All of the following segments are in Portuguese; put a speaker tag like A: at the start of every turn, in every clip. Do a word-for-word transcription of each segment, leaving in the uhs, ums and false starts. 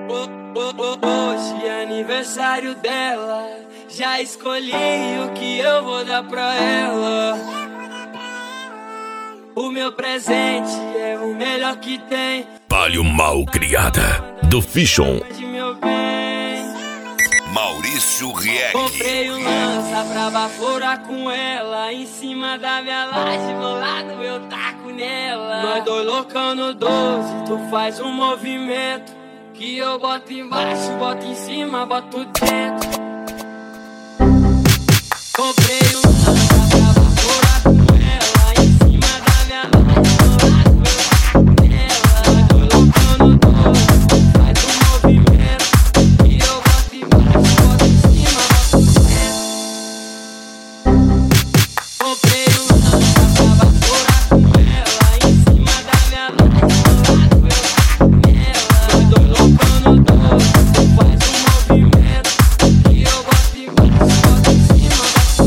A: Hoje é aniversário dela, já escolhi o que eu vou dar pra ela. O meu presente é o melhor que tem.
B: Palio Mal Criada, do Fichon. Maurício Rieg.
A: Comprei um lança pra baforar com ela. Em cima da minha laje, do lado eu taco nela. Nós dois loucão no doze, tu faz um movimento que eu boto embaixo, boto em cima, boto dentro. Comprei um lança pra baforar com ela. Em cima da minha laje, do lado eu taco nela. Nós dois loucão no doze, tu faz um movimento que eu boto embaixo, boto em cima, boto dentro. Comprei um lança pra baforar com ela. Em cima da minha laje, do lado eu taco nela. Nós dois loucão no doze, tu faz um movimento que eu boto embaixo, boto em cima,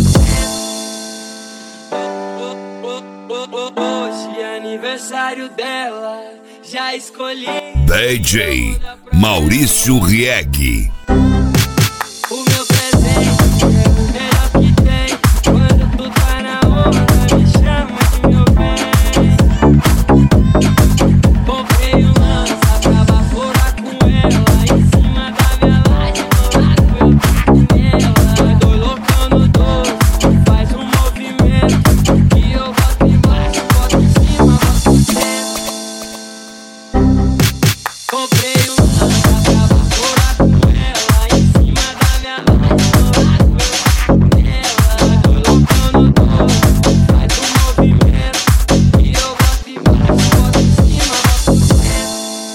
A: boto dentro. Hoje é aniversário dela, já escolhi
B: D J Maurício Rieg.
A: o meu presente, é o melhor que tem. Quando tu tá na onda, me chama de meu bem. Comprei um lança pra baforar com ela. Em cima da minha laje, do lado eu taco nela. Nós dois loucão no doze, tu faz um movimento que eu boto embaixo, boto em cima, boto dentro. Comprei um lança pra baforar com ela. Em cima da minha laje, do lado eu taco nela. Nós dois loucão no doze, tu faz um movimento que eu boto embaixo, boto em cima, boto dentro.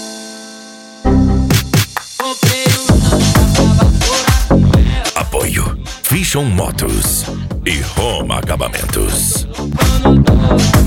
A: Comprei um lança pra baforar com ela.
B: Apoio Fichon Motos e Roma Acabamentos.
A: Loucão no doze,